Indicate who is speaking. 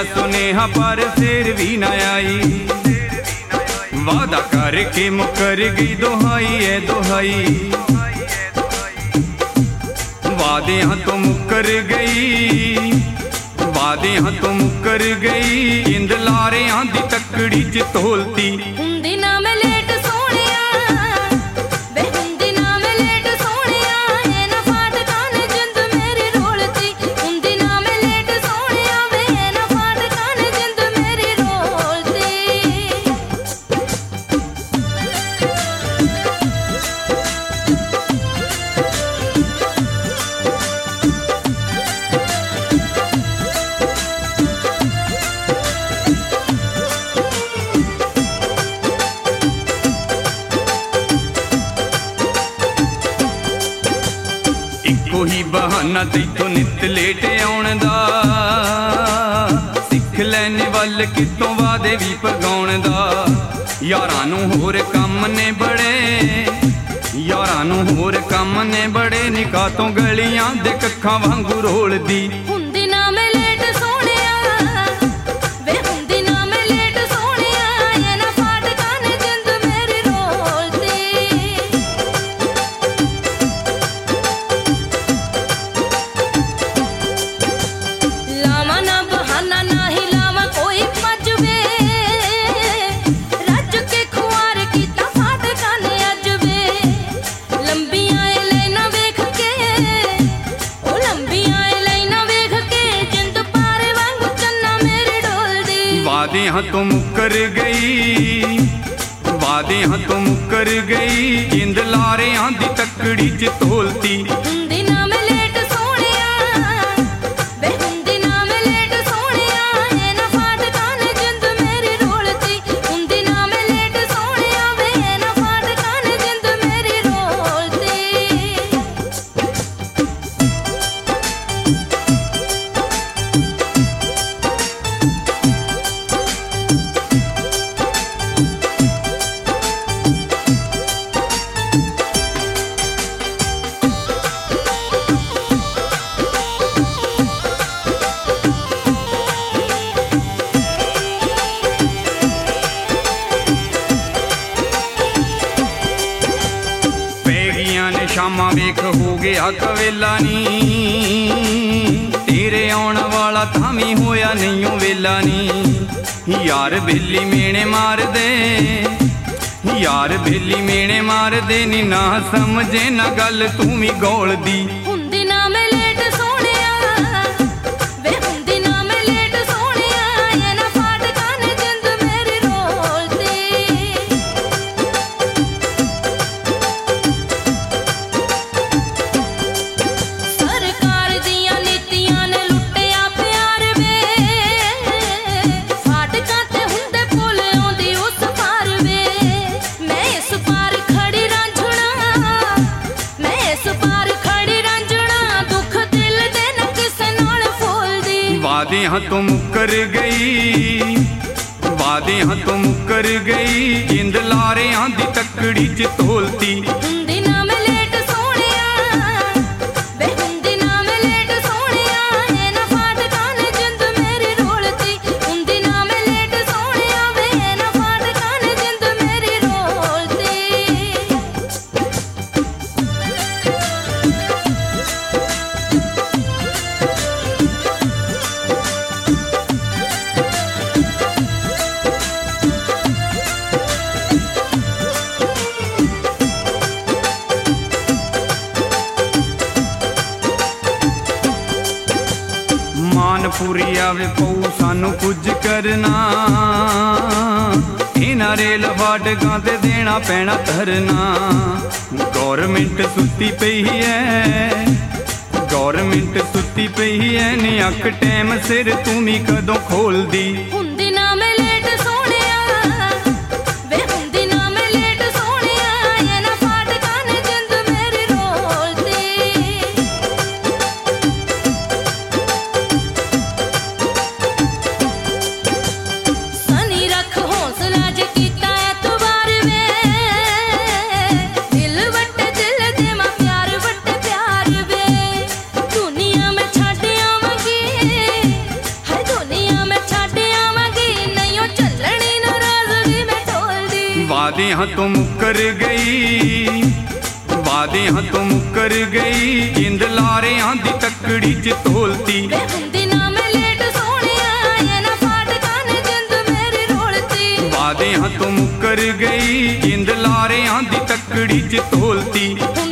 Speaker 1: सुनेहा पर फिर भी न आई। वादा करके मुकर गई दुहाई है दुहाई, वादियां तो मुकर गई, वादियां तो मुकर गई। इंद लारियां दी तकड़ी च तोलती कोई बहाना तैथों नित लेट आउण दा, सिख लैने वल कितों वादे भी पगाउण दा। यारां नूं होर कम ने बड़े, यारां नूं होर कम ने बड़े, निकाह तों गलियां दे कक्खां वांगू रोलदी। वादियां तो मुकर गई, वादियां तो मुकर गई। इंद लारियां दी तकड़ी च तोलती शामा वेख हो गया कवेला नी, तेरे आउण वाला थामी होया नहीं वेला नी। यार बेली मेने मार दे, यार बेली मेने मार दे नी, ना समझे ना गल तू भी गौल दी। वादियां तो मुकर गई, वादियां तो मुकर गई। इंद लारियां दी तकड़ी च तोलती पूरी आवे पऊ सानू कुछ करना, इन्हां रेल फाटकां ते देना पैना धरना। गौरमेंट सुती पई है, गौरमेंट सुती पई है नी, अख टैम सिर तू भी कदों खोल दी।
Speaker 2: दुनिया में
Speaker 1: ਵਾਦਿਆਂ ਤੋਂ ਮੁੱਕਰ ਗਈ, ਵਾਦਿਆਂ ਤੋਂ ਮੁੱਕਰ ਗਈ, ਜਿੰਦ ਲਾਰਿਆਂ ਦੀ ਤੱਕੜੀ ਚ ਤੋਲਤੀ।
Speaker 2: ਵੇ ਹੁੰਦੀ ਨਾ ਮੈਂ ਲੇਟ ਸੋਹਣਿਆ, ਇਹ ਨਾ ਫਾਟਕਾਂ ਨੇ ਜਿੰਦ ਮੇਰੀ ਰੋਲਤੀ।
Speaker 1: ਵਾਦਿਆਂ ਤੋਂ ਮੁੱਕਰ ਗਈ, ਜਿੰਦ ਲਾਰਿਆਂ ਦੀ ਤੱਕੜੀ ਚ ਤੋਲਤੀ।